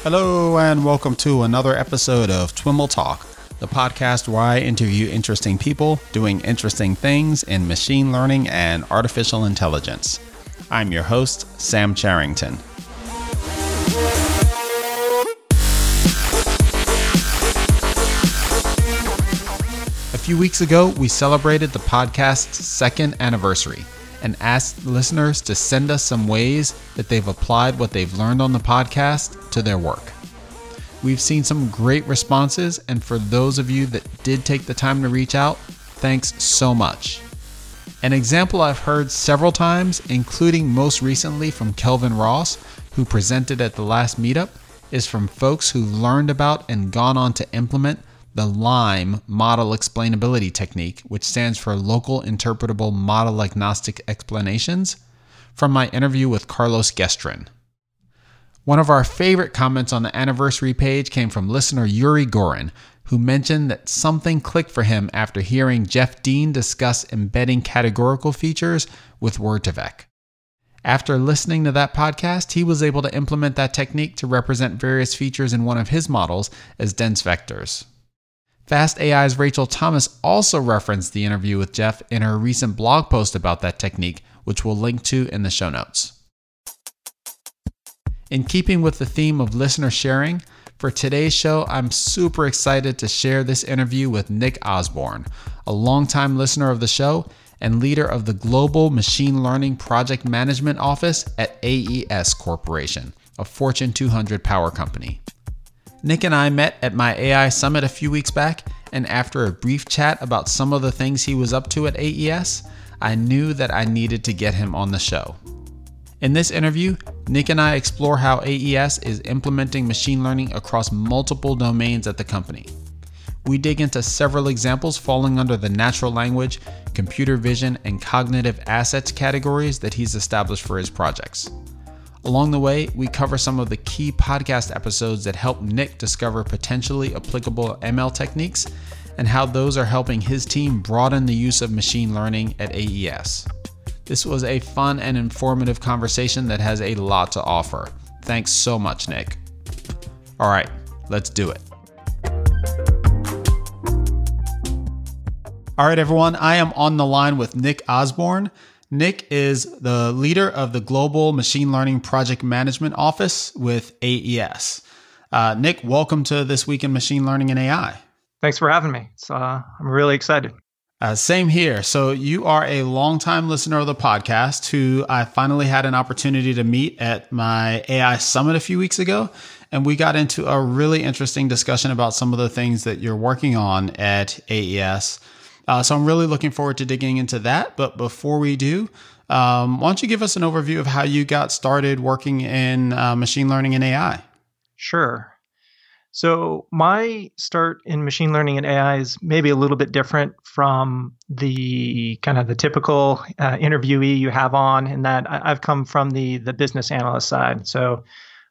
Hello and welcome to another episode of Twiml Talk, the podcast where I interview interesting people doing interesting things in machine learning and artificial intelligence. I'm your host, Sam Charrington. A few weeks ago, we celebrated the podcast's second anniversary and asked listeners to send us some ways that they've applied what they've learned on the podcast to their work. We've seen some great responses, and for those of you that did take the time to reach out, thanks so much. An example I've heard several times, including most recently from Kelvin Ross, who presented at the last meetup, is from folks who've learned about and gone on to implement the LIME model explainability technique, which stands for Local Interpretable Model Agnostic Explanations, from my interview with Carlos Gestrin. One of our favorite comments on the anniversary page came from listener Yuri Gorin, who mentioned that something clicked for him after hearing Jeff Dean discuss embedding categorical features with Word2Vec. After listening to that podcast, he was able to implement that technique to represent various features in one of his models as dense vectors. FastAI's Rachel Thomas also referenced the interview with Jeff in her recent blog post about that technique, which we'll link to in the show notes. In keeping with the theme of listener sharing, for today's show, I'm super excited to share this interview with Nick Osborne, a longtime listener of the show and leader of the Global Machine Learning Project Management Office at AES Corporation, a Fortune 200 power company. Nick and I met at my AI Summit a few weeks back, and after a brief chat about some of the things he was up to at AES, I knew that I needed to get him on the show. In this interview, Nick and I explore how AES is implementing machine learning across multiple domains at the company. We dig into several examples falling under the natural language, computer vision, and cognitive assets categories that he's established for his projects. Along the way, we cover some of the key podcast episodes that help Nick discover potentially applicable ML techniques and how those are helping his team broaden the use of machine learning at AES. This was a fun and informative conversation that has a lot to offer. Thanks so much, Nick. All right, let's do it. All right, everyone, I am on the line with Nick Osborne. Nick is the leader of the Global Machine Learning Project Management Office with AES. Nick, welcome to This Week in Machine Learning and AI. Thanks for having me. I'm really excited. Same here. So you are a longtime listener of the podcast who I finally had an opportunity to meet at my AI Summit a few weeks ago. And we got into a really interesting discussion about some of the things that you're working on at AES. So I'm really looking forward to digging into that. But before we do, why don't you give us an overview of how you got started working in machine learning and AI? Sure. So my start in machine learning and AI is maybe a little bit different from the kind of the typical interviewee you have on, in that I've come from the business analyst side. So,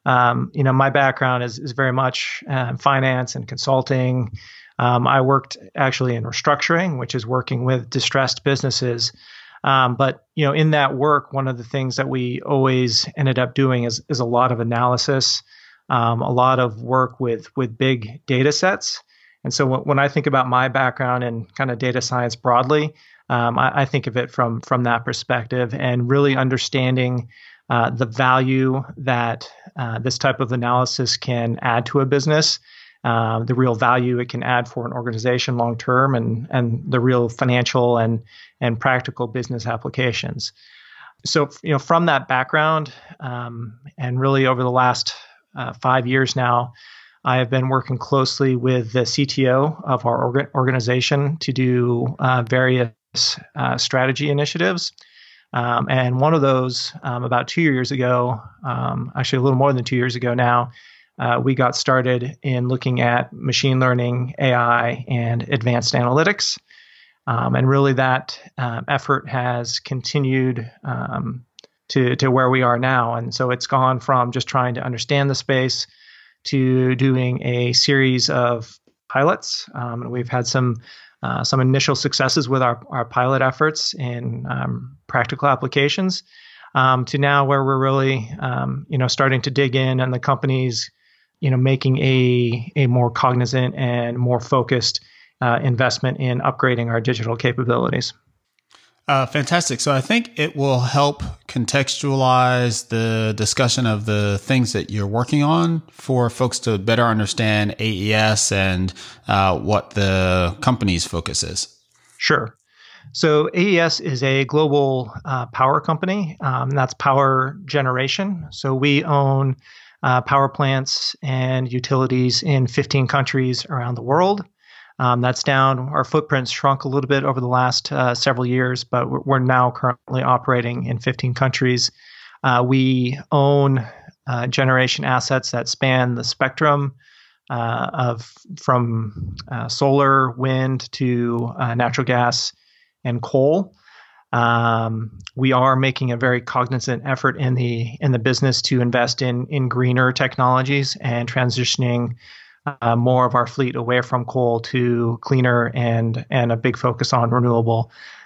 my background is very much finance and consulting. I worked actually in restructuring, which is working with distressed businesses. But in that work, one of the things that we always ended up doing is a lot of analysis, a lot of work with big data sets. And so when I think about my background and kind of data science broadly, I think of it from that perspective, and really understanding the value that this type of analysis can add to a business. The real value it can add for an organization long term, and the real financial and practical business applications. So, from that background, and really over the last 5 years now, I have been working closely with the CTO of our organization to do various strategy initiatives. And one of those, about 2 years ago, actually a little more than 2 years ago now, we got started in looking at machine learning, AI, and advanced analytics. And really that effort has continued to where we are now. And so it's gone from just trying to understand the space to doing a series of pilots. And we've had some initial successes with our pilot efforts in practical applications, to now where we're really starting to dig in, and the company's making a more cognizant and more focused investment in upgrading our digital capabilities. Fantastic. So I think it will help contextualize the discussion of the things that you're working on for folks to better understand AES and what the company's focus is. Sure. So AES is a global power company. That's power generation. So we own power plants and utilities in 15 countries around the world. That's down. Our footprint's shrunk a little bit over the last several years, but we're now currently operating in 15 countries. We own generation assets that span the spectrum from solar, wind to natural gas and coal. We are making a very cognizant effort in the business to invest in greener technologies and transitioning more of our fleet away from coal to cleaner and a big focus on renewable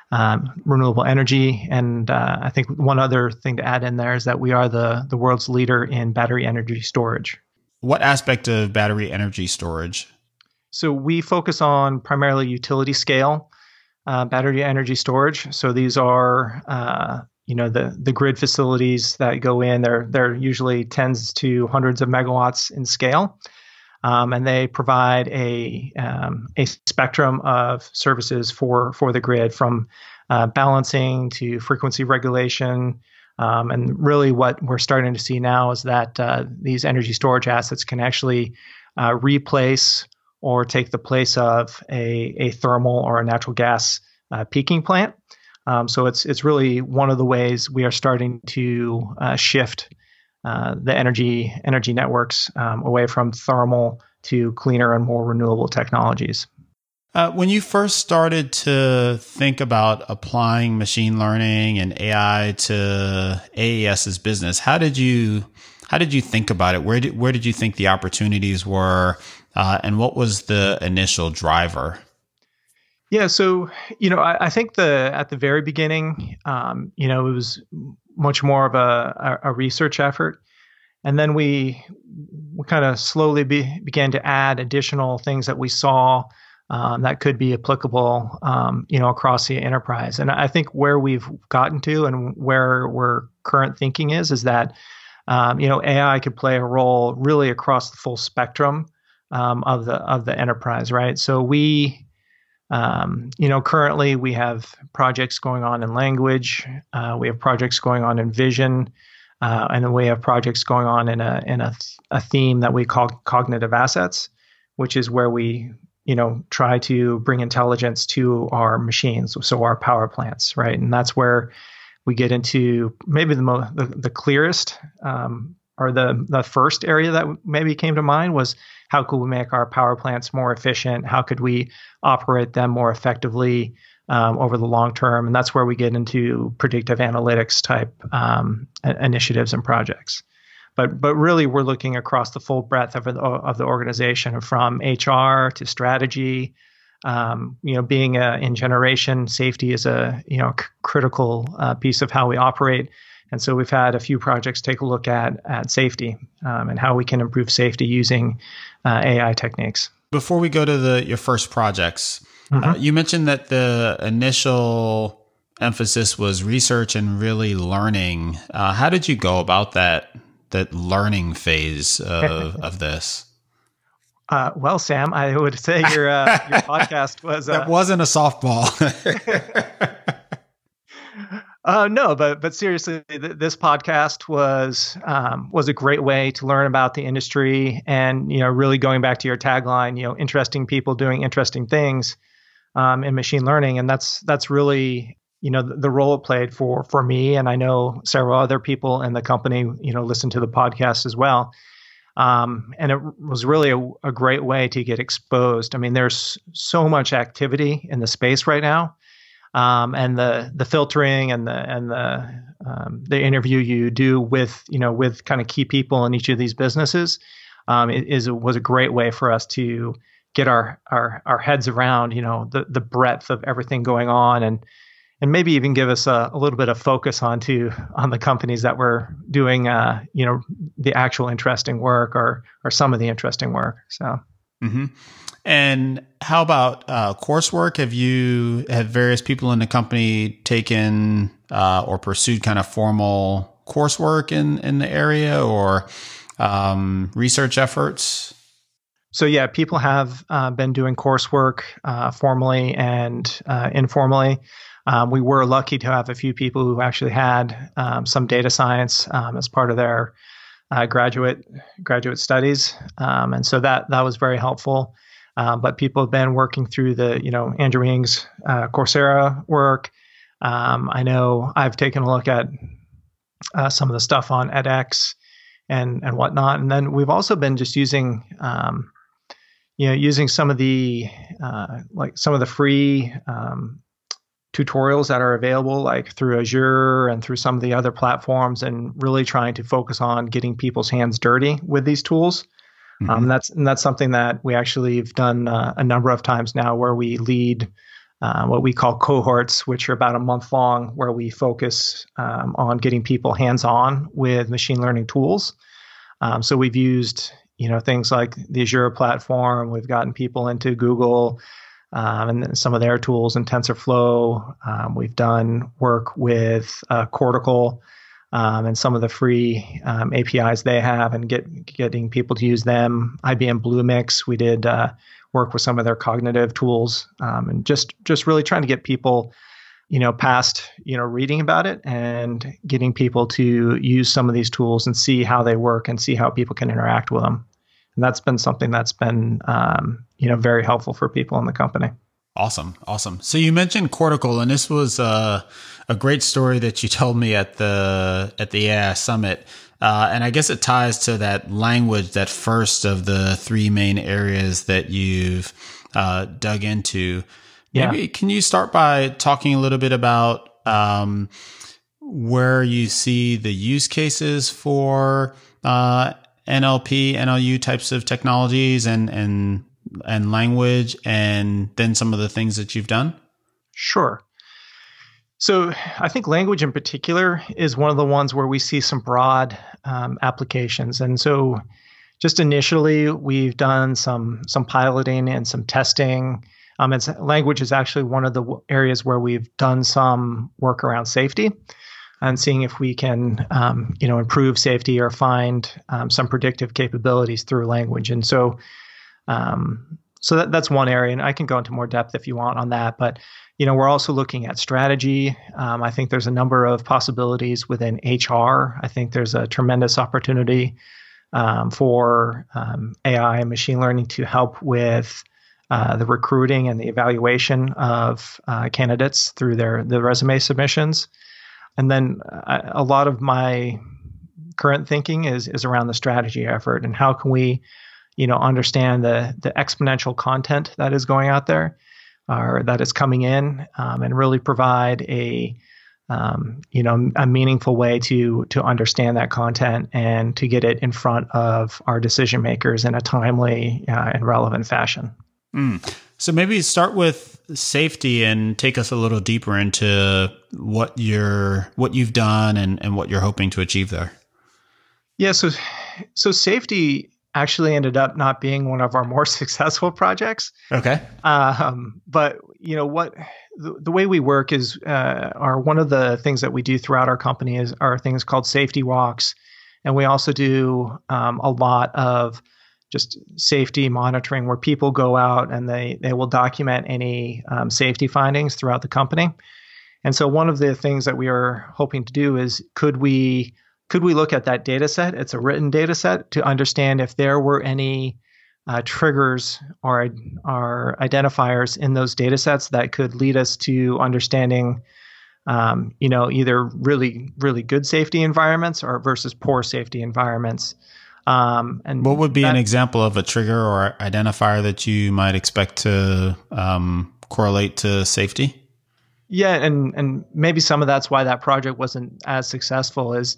energy. And I think one other thing to add in there is that we are the world's leader in battery energy storage. What aspect of battery energy storage? So we focus on primarily utility scale battery energy storage. So these are the grid facilities that go in. They're usually tens to hundreds of megawatts in scale. And they provide a spectrum of services for the grid, from balancing to frequency regulation. And really what we're starting to see now is that these energy storage assets can actually replace or take the place of a thermal or a natural gas peaking plant. So it's really one of the ways we are starting to shift the energy networks away from thermal to cleaner and more renewable technologies. When you first started to think about applying machine learning and AI to AES's business, how did you think about it? Where did you think the opportunities were, and what was the initial driver? Yeah, so I think at the very beginning, it was much more of a research effort. And then we kind of slowly began to add additional things that we saw that could be applicable, across the enterprise. And I think where we've gotten to and where our current thinking is that, AI could play a role really across the full spectrum of the enterprise, right? So we, currently we have projects going on in language, we have projects going on in vision. And then we have projects going on in a theme that we call cognitive assets, which is where we, try to bring intelligence to our machines, so our power plants, right? And that's where we get into maybe the clearest or the first area that maybe came to mind was how could we make our power plants more efficient? How could we operate them more effectively over the long term? And that's where we get into predictive analytics type initiatives and projects. But really, we're looking across the full breadth of the organization, from HR to strategy. Being in generation, safety is a critical piece of how we operate. And so we've had a few projects take a look at safety and how we can improve safety using AI techniques. Before we go to your first projects, you mentioned that the initial emphasis was research and really learning. How did you go about that learning phase of this? Well, Sam, I would say your podcast was that wasn't a softball. No, but seriously, this podcast was a great way to learn about the industry, and really going back to your tagline, interesting people doing interesting things in machine learning, and that's really the role it played for me, and I know several other people in the company listen to the podcast as well. And it was really a great way to get exposed. I mean, there's so much activity in the space right now, and the filtering and the interview you do with kind of key people in each of these businesses was a great way for us to get our heads around the breadth of everything going on, maybe even give us a little bit of focus on the companies that were doing the actual interesting work or some of the interesting work. So. Mm-hmm. And how about coursework? Have various people in the company taken or pursued kind of formal coursework in the area or research efforts? So yeah, people have been doing coursework formally and informally. We were lucky to have a few people who actually had some data science as part of their graduate studies, and so that was very helpful. But people have been working through the Andrew Ng's Coursera work. I know I've taken a look at some of the stuff on edX and whatnot, and then we've also been just using using some of the some of the free tutorials that are available, like through Azure and through some of the other platforms, and really trying to focus on getting people's hands dirty with these tools. Mm-hmm. That's something that we actually have done a number of times now, where we lead what we call cohorts, which are about a month long, where we focus on getting people hands-on with machine learning tools. So we've used things like the Azure platform. We've gotten people into Google and some of their tools in TensorFlow. We've done work with Cortical and some of the free APIs they have, and getting people to use them. IBM Bluemix, we did work with some of their cognitive tools, and just really trying to get people past reading about it and getting people to use some of these tools and see how they work and see how people can interact with them. And that's been something that's been very helpful for people in the company. Awesome. So you mentioned Cortical, and this was a great story that you told me at the AI Summit. And I guess it ties to that language, that first of the three main areas that you've dug into. Maybe can you start by talking a little bit about where you see the use cases for NLP, NLU types of technologies and language, and then some of the things that you've done? Sure. So I think language in particular is one of the ones where we see some broad applications. And so just initially, we've done some piloting and some testing. Language is actually one of the areas where we've done some work around safety and seeing if we can improve safety or find some predictive capabilities through language. And so that's one area, and I can go into more depth if you want on that. But we're also looking at strategy. I think there's a number of possibilities within HR. I think there's a tremendous opportunity for AI and machine learning to help with the recruiting and the evaluation of candidates through the resume submissions. And then a lot of my current thinking is around the strategy effort and how can we understand the exponential content that is going out there or that is coming in, and really provide a meaningful way to understand that content and to get it in front of our decision makers in a timely and relevant fashion. So maybe start with safety and take us a little deeper into what you've done and what you're hoping to achieve there. Yeah, so safety actually ended up not being one of our more successful projects. Okay. But the way we work is, or one of the things that we do throughout our company are things called safety walks, and we also do a lot of just safety monitoring, where people go out and they will document any safety findings throughout the company. And so one of the things that we are hoping to do is could we look at that data set? It's a written data set, to understand if there were any triggers or identifiers in those data sets that could lead us to understanding either really, really good safety environments or versus poor safety environments. And what would be an example of a trigger or identifier that you might expect to correlate to safety? Yeah, and maybe some of that's why that project wasn't as successful, is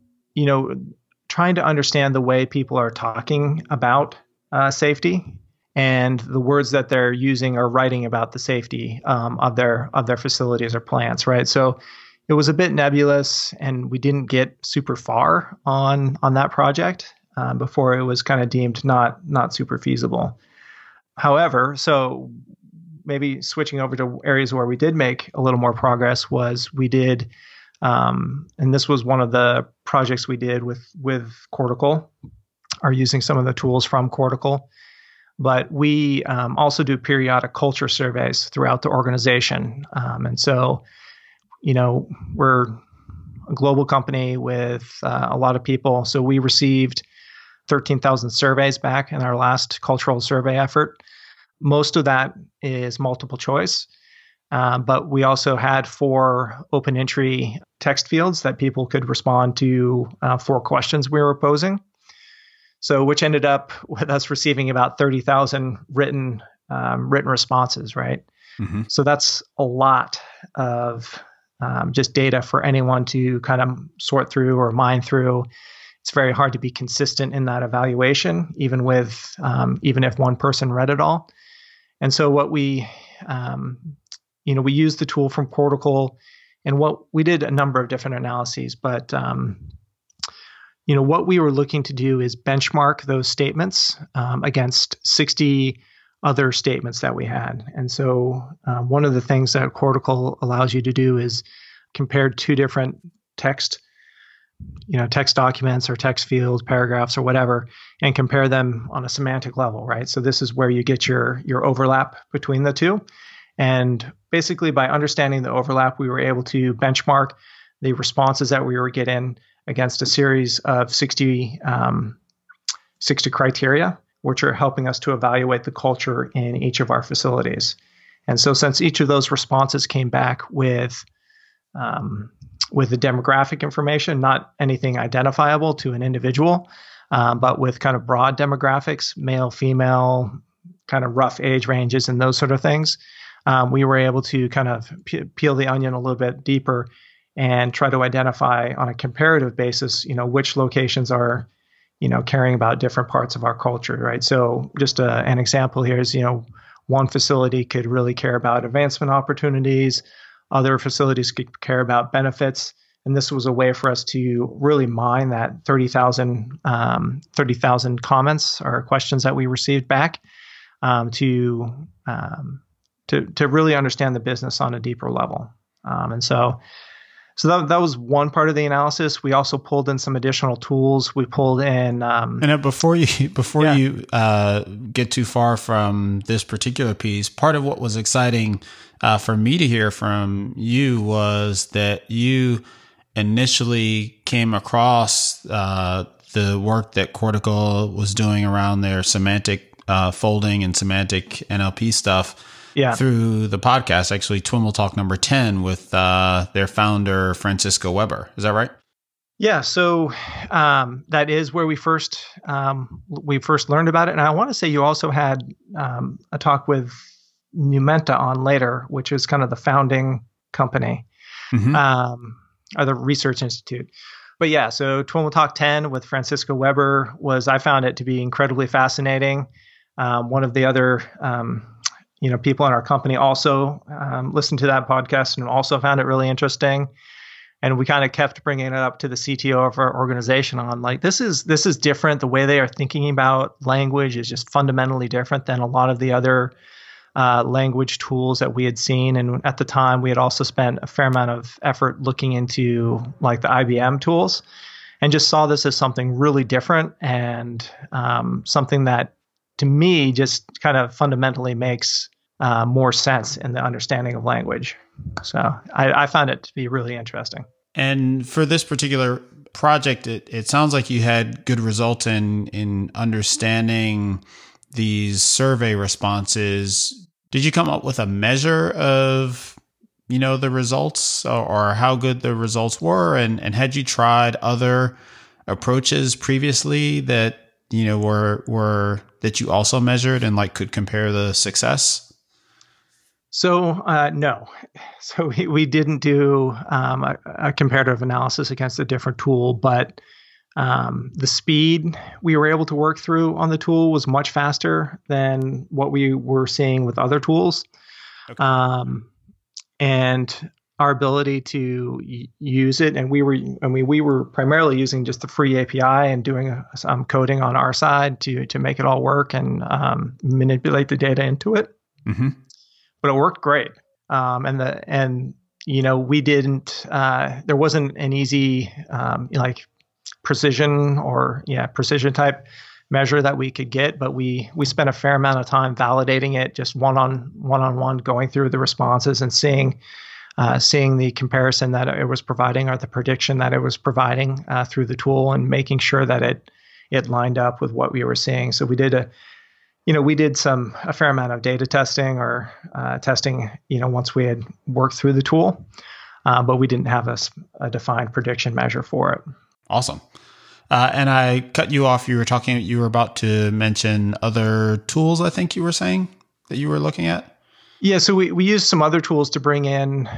trying to understand the way people are talking about safety and the words that they're using are writing about the safety of their facilities or plants, right? So it was a bit nebulous, and we didn't get super far on that project before it was kind of deemed not super feasible. However, so maybe switching over to areas where we did make a little more progress was we did, and this was one of the projects we did with Cortical, are using some of the tools from Cortical. But we also do periodic culture surveys throughout the organization. And so, we're a global company with a lot of people. So we received 13,000 surveys back in our last cultural survey effort. Most of that is multiple choice. But we also had 4 open entry text fields that people could respond to 4 questions we were posing. So, which ended up with us receiving about 30,000 written responses, right? Mm-hmm. So that's a lot of just data for anyone to kind of sort through or mine through. It's very hard to be consistent in that evaluation, even if one person read it all. And so what we used the tool from Cortical, and what we did a number of different analyses, but what we were looking to do is benchmark those statements against 60 other statements that we had. And so one of the things that Cortical allows you to do is compare 2 different text documents or text fields, paragraphs or whatever, and compare them on a semantic level, right? So this is where you get your overlap between the 2. And basically by understanding the overlap, we were able to benchmark the responses that we were getting against a series of 60 criteria, which are helping us to evaluate the culture in each of our facilities. And so since each of those responses came back with the demographic information, not anything identifiable to an individual, but with kind of broad demographics, male, female, kind of rough age ranges and those sort of things, we were able to kind of peel the onion a little bit deeper and try to identify on a comparative basis, which locations are, caring about different parts of our culture, right? So just an example here is, one facility could really care about advancement opportunities, other facilities could care about benefits, and this was a way for us to really mine that 30,000 comments or questions that we received back to really understand the business on a deeper level, and so. So that was one part of the analysis. We also pulled in some additional tools. We pulled in. And before you get too far from this particular piece, part of what was exciting for me to hear from you was that you initially came across the work that Cortical was doing around their semantic folding and semantic NLP stuff. Yeah. Through the podcast, actually, TWIML Talk number 10 with their founder, Francisco Weber. Is that right? Yeah. So that is where we first learned about it. And I want to say you also had a talk with Numenta on later, which is kind of the founding company, or the research institute. But yeah, so TWIML Talk 10 with Francisco Weber I found it to be incredibly fascinating. One of the other people in our company also listened to that podcast and also found it really interesting. And we kind of kept bringing it up to the CTO of our organization on this is different. The way they are thinking about language is just fundamentally different than a lot of the other language tools that we had seen. And at the time, we had also spent a fair amount of effort looking into the IBM tools and just saw this as something really different and something that to me just kind of fundamentally makes more sense in the understanding of language. So I found it to be really interesting. And for this particular project, it sounds like you had good results in understanding these survey responses. Did you come up with a measure of, the results or how good the results were? And had you tried other approaches previously that, were that you also measured and could compare the success? So no. So we didn't do a comparative analysis against a different tool, but The speed we were able to work through on the tool was much faster than what we were seeing with other tools. Okay. And our ability to use it, and we were primarily using just the free API and doing some coding on our side to make it all work and manipulate the data into it. Mm-hmm. But it worked great. We didn't. There wasn't an easy precision type measure that we could get, but we spent a fair amount of time validating it, just one-on-one, going through the responses and seeing the comparison that it was providing or the prediction that it was providing through the tool, and making sure that it lined up with what we were seeing. So we did a fair amount of data testing or testing, once we had worked through the tool, but we didn't have a defined prediction measure for it. Awesome. And I cut you off. You were about to mention other tools, I think you were saying, that you were looking at. Yeah, so we used some other tools to bring in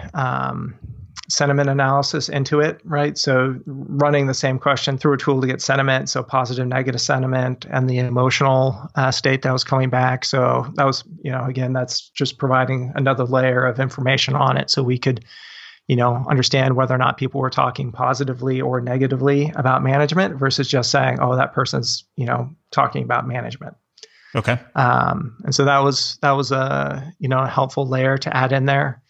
sentiment analysis into it, right? So running the same question through a tool to get sentiment, so positive, negative sentiment, and the emotional state that was coming back. So that was, again, that's just providing another layer of information on it, so we could, understand whether or not people were talking positively or negatively about management versus just saying, oh, that person's, talking about management. Okay. And so that was a helpful layer to add in there.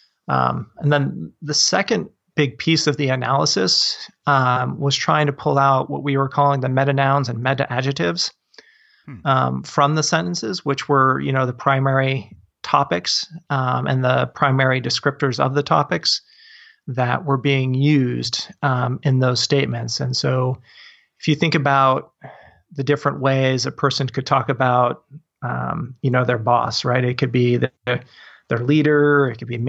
And then the second big piece of the analysis was trying to pull out what we were calling the meta nouns and meta adjectives from the sentences, which were the primary topics and the primary descriptors of the topics that were being used in those statements. And so if you think about the different ways a person could talk about, their boss, right? It could be their leader, it could be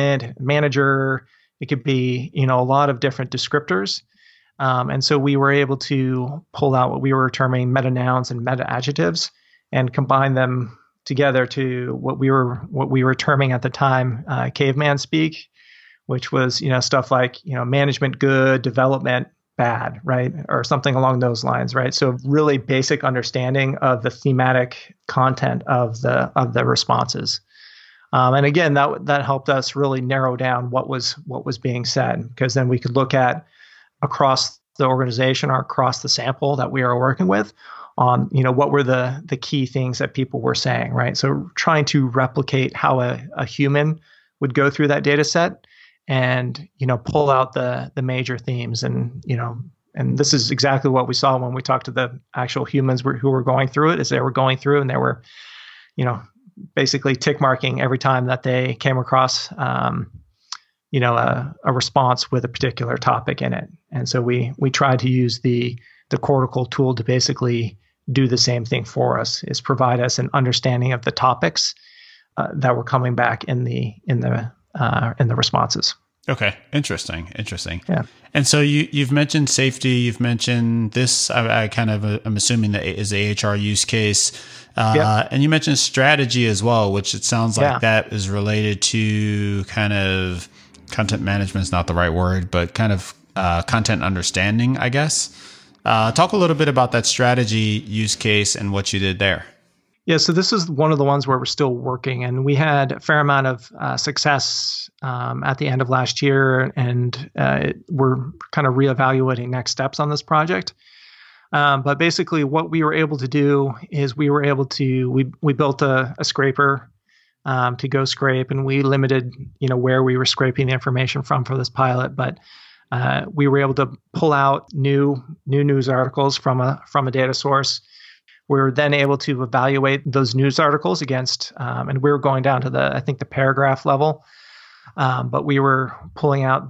manager, it could be, a lot of different descriptors. And so we were able to pull out what we were terming meta nouns and meta adjectives and combine them together to what we were terming at the time caveman speak, which was, stuff like, management good, development bad, right? Or something along those lines, right? So really basic understanding of the thematic content of the responses. And again, that helped us really narrow down what was being said, because then we could look at across the organization or across the sample that we are working with on, what were the key things that people were saying, right? So trying to replicate how a human would go through that data set and, pull out the major themes. And, and this is exactly what we saw when we talked to the actual humans who were going through it, as they were going through and they were, basically tick marking every time that they came across, a response with a particular topic in it. And so we tried to use the Cortical tool to basically do the same thing for us, is provide us an understanding of the topics that were coming back in the responses. Okay. Interesting. Yeah. And so you've mentioned safety. You've mentioned this. I kind of I'm assuming that is a HR use case. And you mentioned strategy as well, which it sounds like that is related to kind of content management is not the right word, but kind of content understanding, I guess. Talk a little bit about that strategy use case and what you did there. Yeah, so this is one of the ones where we're still working, and we had a fair amount of success at the end of last year, and we're kind of reevaluating next steps on this project. But basically, what we were able to do is we built a scraper to go scrape, and we limited where we were scraping the information from for this pilot, but we were able to pull out new news articles from a data source. We were then able to evaluate those news articles against, and we were going down to the paragraph level, but we were pulling out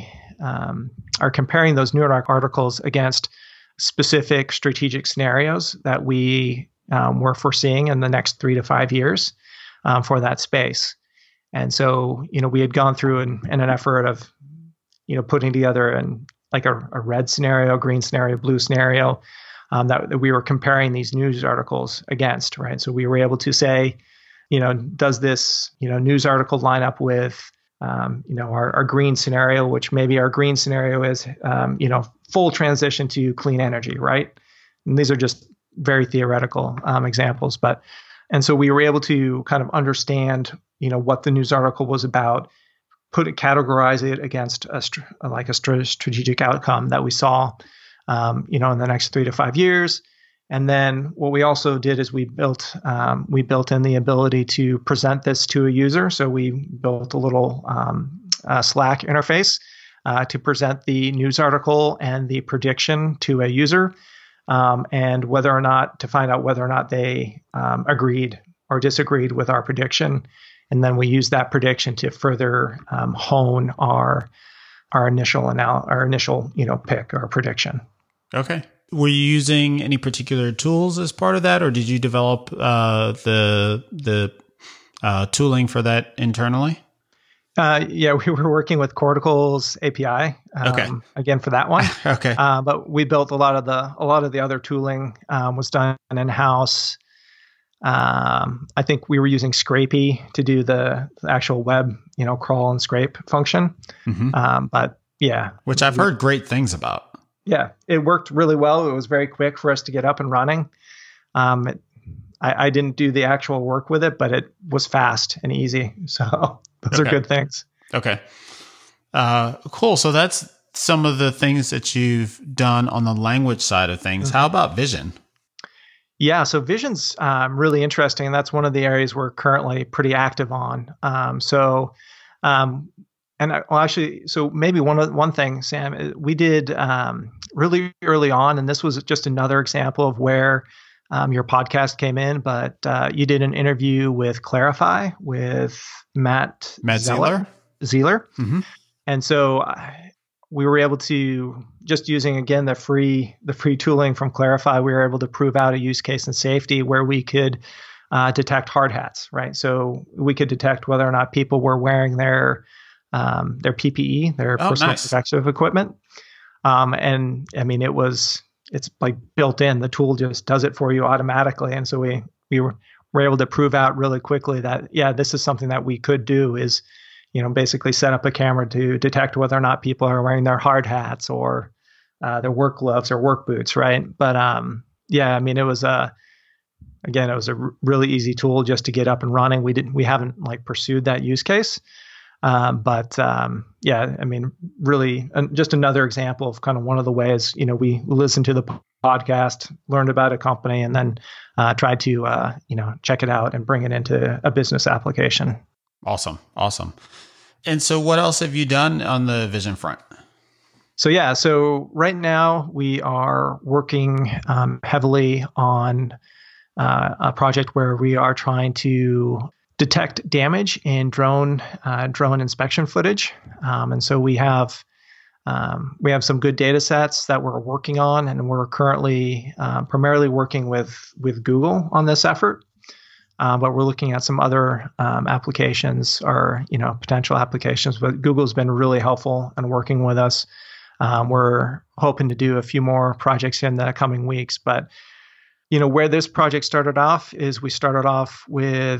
or comparing those news articles against specific strategic scenarios that we were foreseeing in the next 3 to 5 years for that space. And so, we had gone through in an effort of, putting together a red scenario, green scenario, blue scenario, that we were comparing these news articles against, right? So we were able to say, does this, news article line up with our green scenario, which maybe our green scenario is, full transition to clean energy, right? And these are just very theoretical examples, and so we were able to kind of understand, what the news article was about, categorize it against a strategic outcome that we saw, in the next 3 to 5 years. And then what we also did is we built in the ability to present this to a user. So we built a little Slack interface to present the news article and the prediction to a user, and to find out whether or not they agreed or disagreed with our prediction. And then we use that prediction to further hone our initial pick or prediction. Okay. Were you using any particular tools as part of that, or did you develop the tooling for that internally? We were working with Cortical's API. Again for that one. Okay. But we built a lot of the other tooling was done in-house. I think we were using Scrapey to do the actual web, crawl and scrape function. Mm-hmm. Which I've heard great things about. Yeah, it worked really well. It was very quick for us to get up and running. I didn't do the actual work with it, but it was fast and easy. So those are good things. Okay. Cool. So that's some of the things that you've done on the language side of things. Mm-hmm. How about vision? Yeah, so vision's really interesting, and that's one of the areas we're currently pretty active on. So maybe one thing, Sam, we did really early on, and this was just another example of where your podcast came in, but you did an interview with Clarify with Matt Zeller. Mm-hmm. And so we were able to, just using, again, the free tooling from Clarify, we were able to prove out a use case in safety where we could detect hard hats, right? So we could detect whether or not people were wearing their PPE, their personal protective equipment. And I mean, it's like built in, the tool just does it for you automatically. And so we were able to prove out really quickly that, this is something that we could do, is, basically set up a camera to detect whether or not people are wearing their hard hats or their work gloves or work boots. Right. But, I mean, it was a really easy tool just to get up and running. We haven't pursued that use case. I mean, really just another example of kind of one of the ways, we listened to the podcast, learned about a company, and then tried to, check it out and bring it into a business application. Awesome. And so what else have you done on the vision front? So right now we are working heavily on a project where we are trying to detect damage in drone inspection footage. And so we have some good data sets that we're working on, and we're currently primarily working with Google on this effort. But we're looking at some other applications or, potential applications. But Google's been really helpful in working with us. We're hoping to do a few more projects in the coming weeks. But, where this project started off is we started off with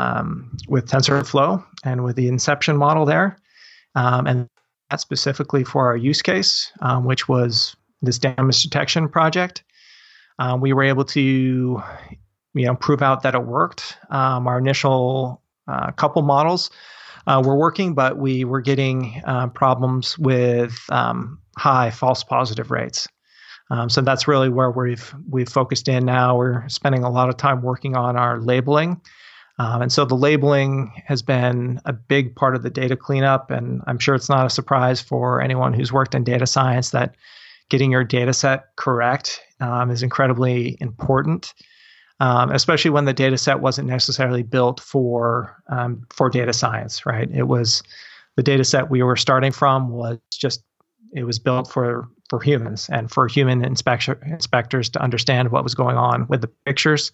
TensorFlow and with the Inception model there. And that's specifically for our use case, which was this damage detection project. We were able to prove out that it worked. Our initial couple models were working, but we were getting problems with high false positive rates. So that's really where we've focused in now. We're spending a lot of time working on our labeling. And so the labeling has been a big part of the data cleanup, and I'm sure it's not a surprise for anyone who's worked in data science that getting your data set correct is incredibly important. Especially when the data set wasn't necessarily built for data science, right? It was the data set we were starting from was built for humans and for human inspectors to understand what was going on with the pictures.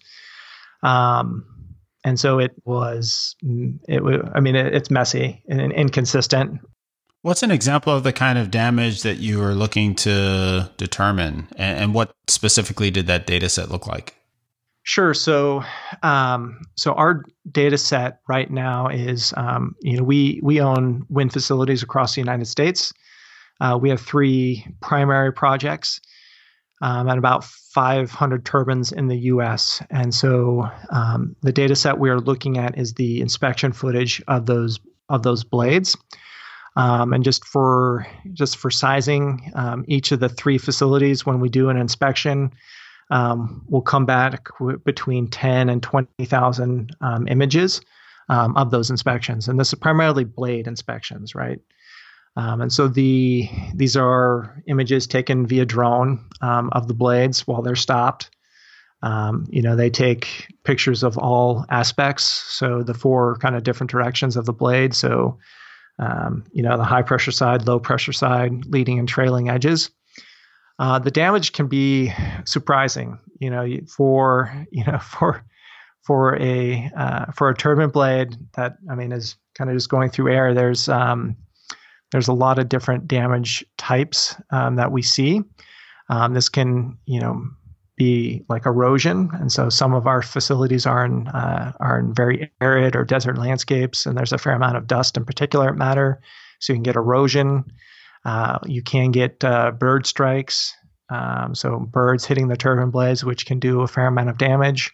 And so it's messy and inconsistent. What's an example of the kind of damage that you were looking to determine, and what specifically did that data set look like? Sure. So our data set right now is, we own wind facilities across the United States. We have 3 primary projects and about 500 turbines in the U.S. And so the data set we are looking at is the inspection footage of those blades. And just for sizing, each of the 3 facilities, when we do an inspection, we'll come back between 10 and 20,000 images of those inspections. And this is primarily blade inspections, right? And so these are images taken via drone of the blades while they're stopped. They take pictures of all aspects, so the 4 kind of different directions of the blade. So, the high pressure side, low pressure side, leading and trailing edges. The damage can be surprising, for a turbine blade that, is kind of just going through air. There's a lot of different damage types that we see. This can, be like erosion, and so some of our facilities are in very arid or desert landscapes, and there's a fair amount of dust and particulate matter, so you can get erosion. You can get bird strikes, so birds hitting the turbine blades, which can do a fair amount of damage.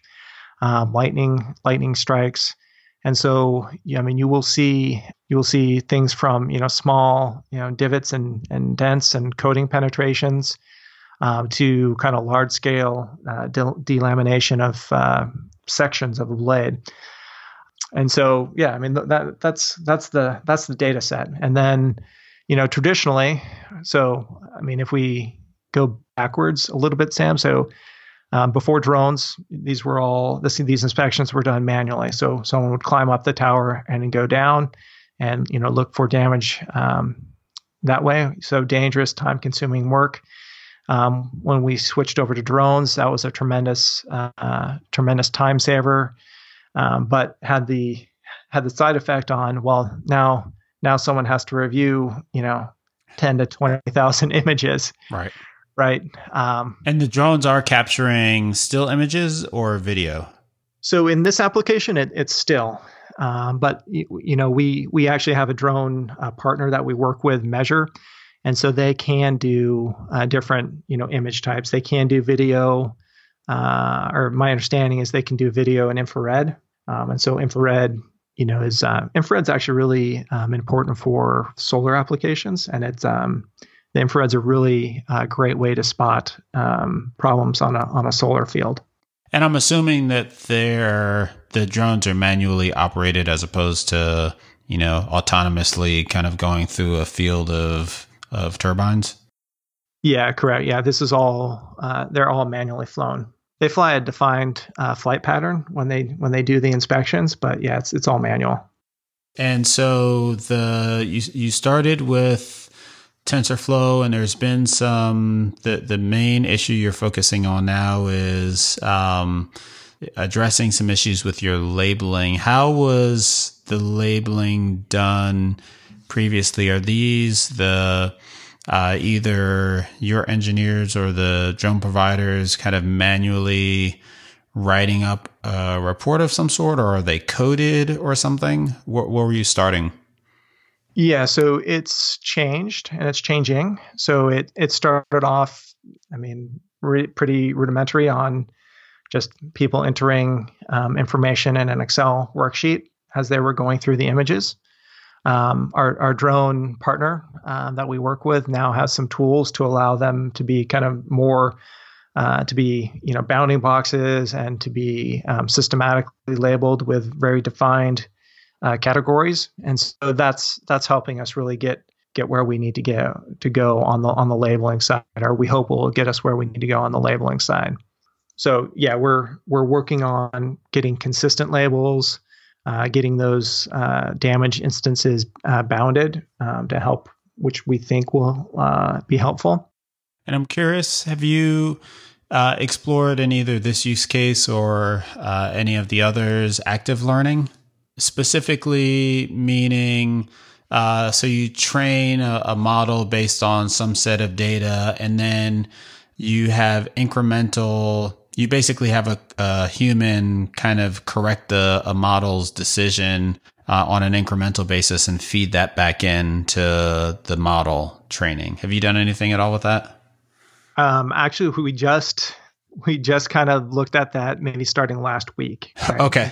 Lightning strikes, and so you will see things from small divots and dents and coating penetrations to kind of large scale delamination of sections of the blade. And so that's the data set. And then traditionally, so if we go backwards a little bit, Sam, so before drones, these inspections were done manually. So someone would climb up the tower and then go down and look for damage that way. So dangerous, time consuming work. When we switched over to drones, that was a tremendous time saver, but had the side effect on, well, now someone has to review 10 to 20,000 images. Right. And the drones are capturing still images or video? So in this application, it's still, but we actually have a drone partner that we work with, Measure. And so they can do different, image types. They can do video, or my understanding is they can do video and infrared. And so infrared, infrared's actually really important for solar applications, and the infrared's a really great way to spot problems on a solar field. And I'm assuming that the drones are manually operated as opposed to autonomously kind of going through a field of turbines? Yeah, correct. Yeah, this is all, they're all manually flown. They fly a defined flight pattern when they do the inspections, but yeah, it's all manual. And so you started with TensorFlow, and there's been the main issue you're focusing on now is addressing some issues with your labeling. How was the labeling done previously? Are these either your engineers or the drone providers kind of manually writing up a report of some sort, or are they coded or something? Where were you starting? Yeah, so it's changed and it's changing. So it started off, pretty rudimentary on just people entering information in an Excel worksheet as they were going through the images. Our drone partner that we work with now has some tools to allow them to be kind of more, to be, bounding boxes and to be systematically labeled with very defined categories. And so that's helping us really get where we need to go on the labeling side, or we hope will get us where we need to go on the labeling side. So yeah, we're working on getting consistent labels, getting those damage instances bounded to help, which we think will be helpful. And I'm curious, have you explored in either this use case or any of the others active learning? Specifically meaning, so you train a model based on some set of data, and then you have incremental You basically have a human kind of correct a model's decision on an incremental basis and feed that back into the model training. Have you done anything at all with that? Actually, we just kind of looked at that maybe starting last week. Right? Okay.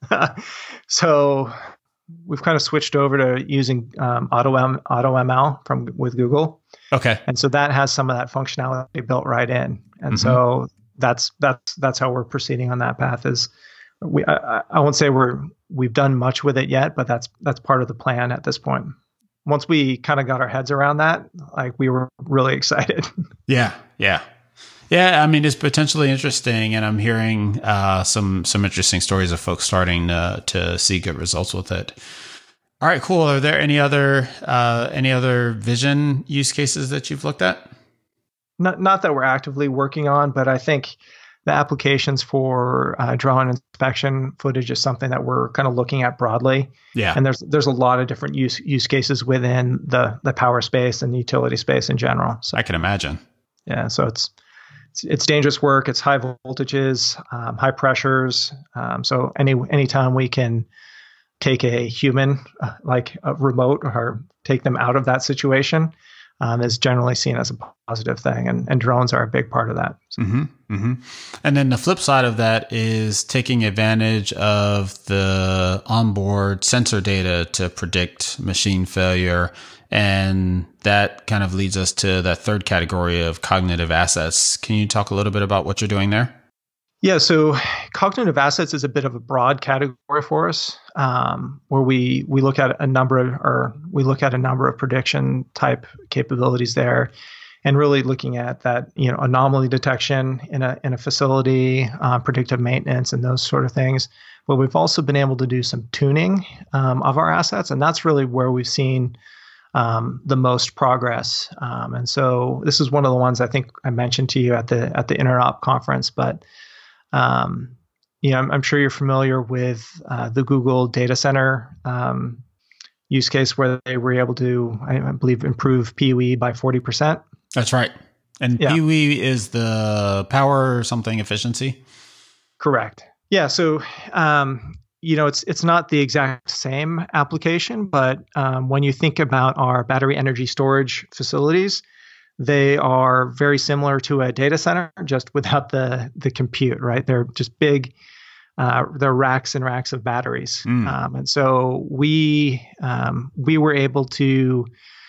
So we've kind of switched over to using AutoML with Google. Okay. And so that has some of that functionality built right in. And so that's how we're proceeding on that path. Is I won't say we've done much with it yet, but that's part of the plan at this point. Once we kind of got our heads around that, like, we were really excited. Yeah. I mean, it's potentially interesting, and I'm hearing some interesting stories of folks starting to see good results with it. All right, cool. Are there any other vision use cases that you've looked at? Not that we're actively working on, but I think the applications for drone inspection footage is something that we're kind of looking at broadly. Yeah. And there's a lot of different use cases within the power space and the utility space in general. So I can imagine. Yeah. So it's dangerous work. It's high voltages, high pressures. So anytime we can take a human, like a remote, or take them out of that situation, is generally seen as a positive thing, and drones are a big part of that. So. And then the flip side of that is taking advantage of the onboard sensor data to predict machine failure, and that kind of leads us to that third category of cognitive assets. Can you talk a little bit about what you're doing there? Yeah, so cognitive assets is a bit of a broad category for us, where we look at a number of prediction type capabilities there, and really looking at that, anomaly detection in a facility, predictive maintenance, and those sort of things. But we've also been able to do some tuning of our assets, and that's really where we've seen the most progress. And so this is one of the ones I think I mentioned to you at the Interop conference, but I'm sure you're familiar with the Google data center use case, where they were able to, I believe, improve PUE by 40%. That's right. And yeah. PUE is the power something efficiency? Correct. Yeah. So, it's not the exact same application, but when you think about our battery energy storage facilities, they are very similar to a data center, just without the compute, right? They're just big, they're racks and racks of batteries. And so we were able to,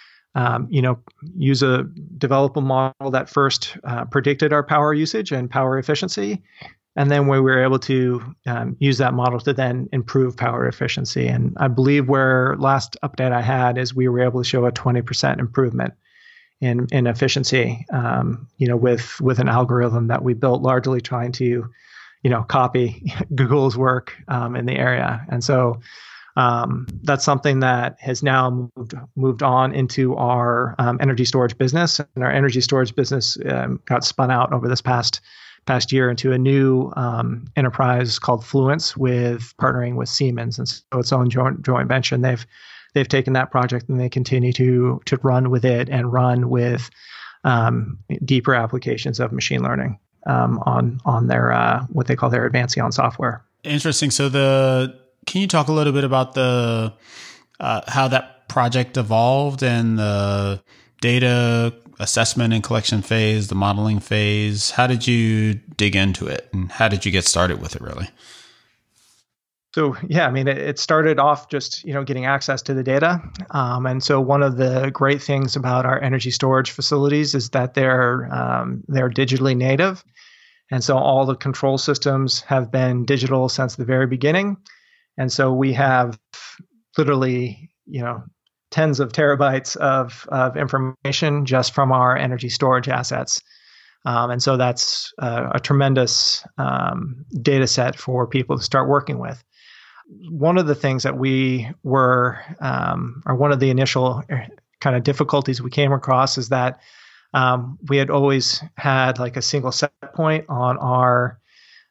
develop a model that first predicted our power usage and power efficiency. And then we were able to use that model to then improve power efficiency. And I believe where last update I had is we were able to show a 20% improvement in efficiency, with an algorithm that we built largely trying to, copy Google's work in the area. And so that's something that has now moved on into our energy storage business. And our energy storage business got spun out over this past year into a new enterprise called Fluence, with partnering with Siemens, and so its own joint venture. And they've taken that project and they continue to run with it and run with deeper applications of machine learning on their what they call their Advancion software. Interesting. So can you talk a little bit about the how that project evolved, and the data assessment and collection phase, the modeling phase? How did you dig into it, and how did you get started with it, really? So, yeah, I mean, it started off just, getting access to the data. And so one of the great things about our energy storage facilities is that they're digitally native. And so all the control systems have been digital since the very beginning. And so we have literally, tens of terabytes of information just from our energy storage assets. And so that's a tremendous data set for people to start working with. One of the things that we were, or one of the initial kind of difficulties we came across, is that we had always had like a single set point on our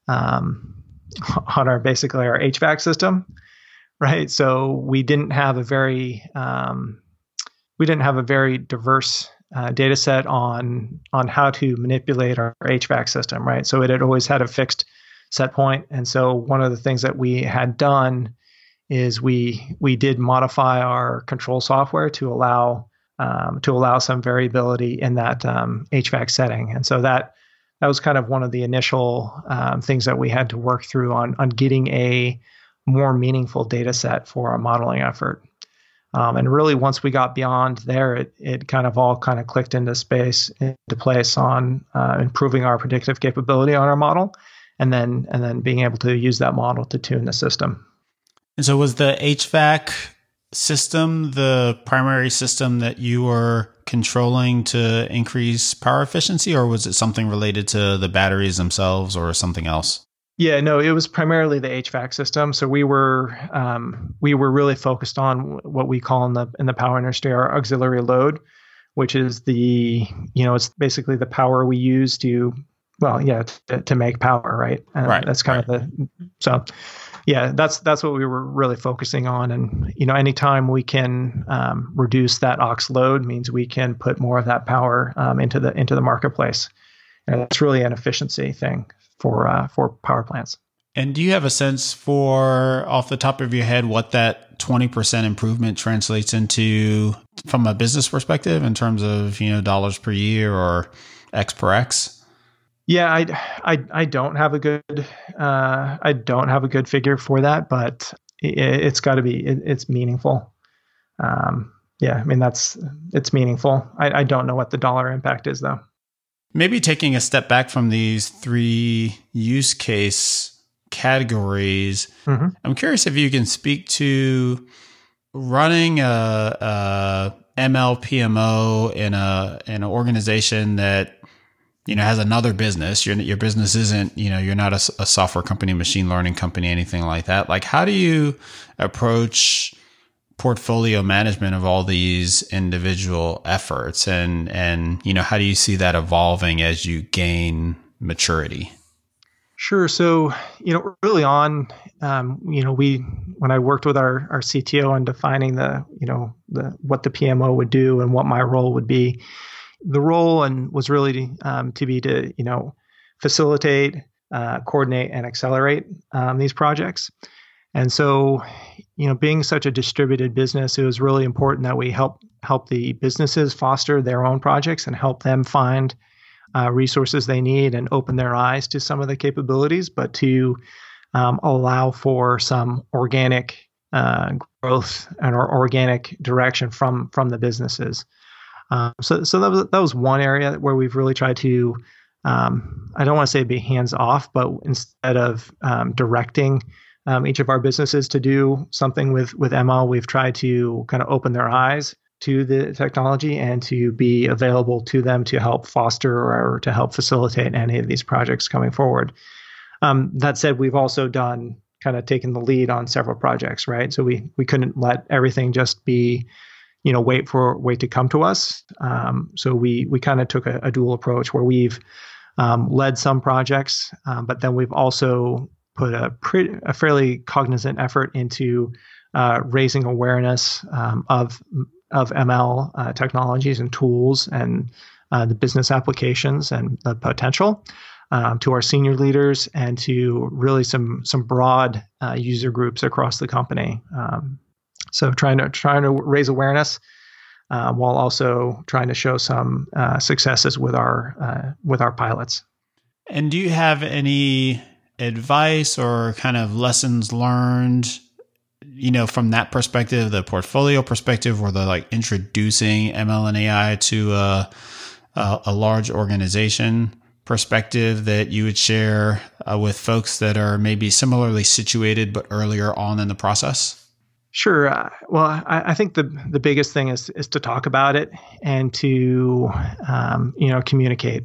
basically our HVAC system, right? So we didn't have a very diverse data set on how to manipulate our HVAC system, right? So it had always had a fixed set point, and so one of the things that we had done is we did modify our control software to allow some variability in that HVAC setting, and so that was kind of one of the initial things that we had to work through on getting a more meaningful data set for our modeling effort. And really, once we got beyond there, it kind of all clicked into place on improving our predictive capability on our model, and then being able to use that model to tune the system. And so, was the HVAC system the primary system that you were controlling to increase power efficiency, or was it something related to the batteries themselves or something else? Yeah, no, it was primarily the HVAC system. So we were really focused on what we call in the power industry our auxiliary load, which is it's basically the power we use to make power, right? And right. That's kind of that's what we were really focusing on. And anytime we can reduce that aux load means we can put more of that power into the marketplace, and that's really an efficiency thing for power plants. And do you have a sense for, off the top of your head, what that 20% improvement translates into from a business perspective in terms of dollars per year or X per X? Yeah, I don't have a good figure for that, but it's got to be it's meaningful. It's meaningful. I don't know what the dollar impact is though. Maybe taking a step back from these three use case categories, mm-hmm. I'm curious if you can speak to running a ML PMO in an organization that has another business. Your business isn't you're not a software company, machine learning company, anything like that. Like, how do you approach portfolio management of all these individual efforts, and how do you see that evolving as you gain maturity? Sure. So early on, when I worked with our CTO on defining what the PMO would do and what my role would be, the role was really to facilitate, coordinate, and accelerate these projects. And so, being such a distributed business, it was really important that we help the businesses foster their own projects and help them find resources they need and open their eyes to some of the capabilities, but to allow for some organic growth and or organic direction from the businesses. So that was one area where we've really tried to, I don't want to say be hands off, but instead of directing each of our businesses to do something with ML, we've tried to kind of open their eyes to the technology and to be available to them to help foster or to help facilitate any of these projects coming forward. That said, we've also taken the lead on several projects, right? So we couldn't let everything just be, wait to come to us. So we kind of took a dual approach where we've led some projects, but then we've also put a fairly cognizant effort into raising awareness of ML technologies and tools and the business applications and the potential to our senior leaders and to really some broad user groups across the company. So trying to raise awareness while also trying to show some successes with our pilots. And do you have any advice or kind of lessons learned, from that perspective, the portfolio perspective, or the introducing ML and AI to a large organization perspective that you would share with folks that are maybe similarly situated but earlier on in the process? Sure. Well, I think the biggest thing is to talk about it and to communicate.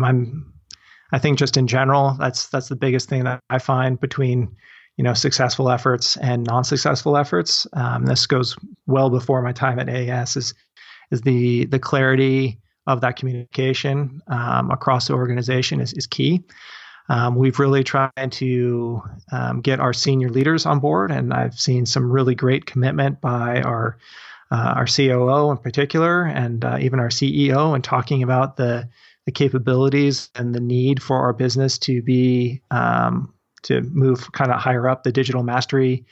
I think just in general, that's the biggest thing that I find between successful efforts and non-successful efforts. This goes well before my time at AES. Is the clarity of that communication across the organization is key. We've really tried to get our senior leaders on board, and I've seen some really great commitment by our our COO in particular, and even our CEO, and talking about the capabilities and the need for our business to be to move kind of higher up the digital mastery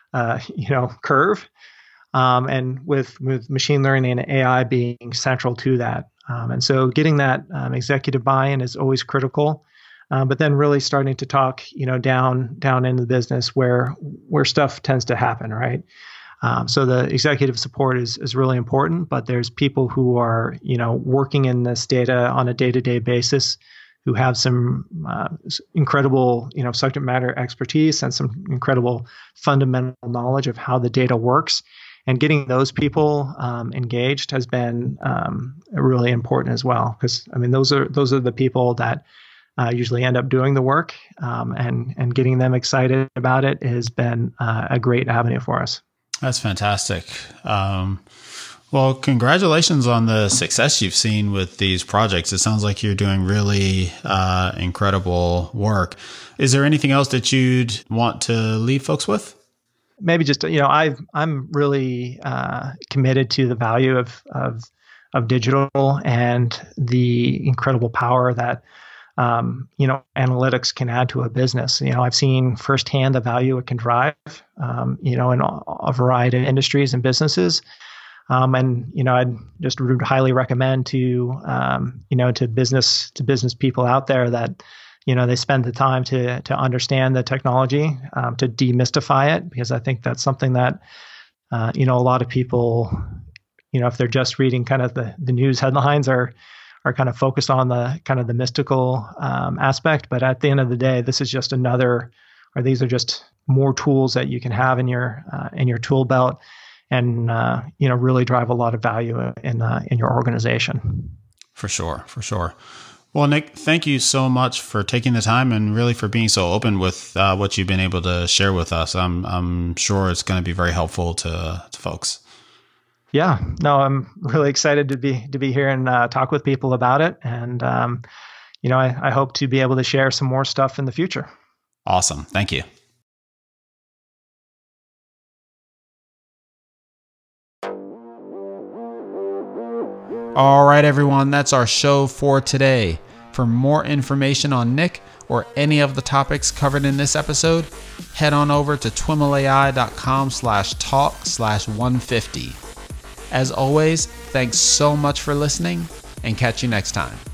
curve, and with machine learning and AI being central to that. And so getting that executive buy-in is always critical. But then really starting to talk, down into the business where stuff tends to happen, right? So the executive support is really important, but there's people who are, working in this data on a day-to-day basis, who have some incredible, subject matter expertise and some incredible fundamental knowledge of how the data works. And getting those people engaged has been really important as well, because those are the people that usually end up doing the work, and getting them excited about it has been a great avenue for us. That's fantastic. Well, congratulations on the success you've seen with these projects. It sounds like you're doing really incredible work. Is there anything else that you'd want to leave folks with? Maybe just, I'm really committed to the value of digital and the incredible power that analytics can add to a business. I've seen firsthand the value it can drive, in a variety of industries and businesses. I'd just would highly recommend to business people out there that, they spend the time to understand the technology, to demystify it, because I think that's something that, a lot of people, if they're just reading kind of the news headlines, are kind of focused on the kind of the mystical aspect. But at the end of the day, this is just these are just more tools that you can have in your tool belt, and really drive a lot of value in your organization. For sure. Well, Nick, thank you so much for taking the time and really for being so open with what you've been able to share with us. I'm sure it's going to be very helpful to folks. Yeah, no, I'm really excited to be here and talk with people about it. And, I hope to be able to share some more stuff in the future. Awesome. Thank you. All right, everyone, that's our show for today. For more information on Nick or any of the topics covered in this episode, head on over to twimlai.com/talk/150. As always, thanks so much for listening, and catch you next time.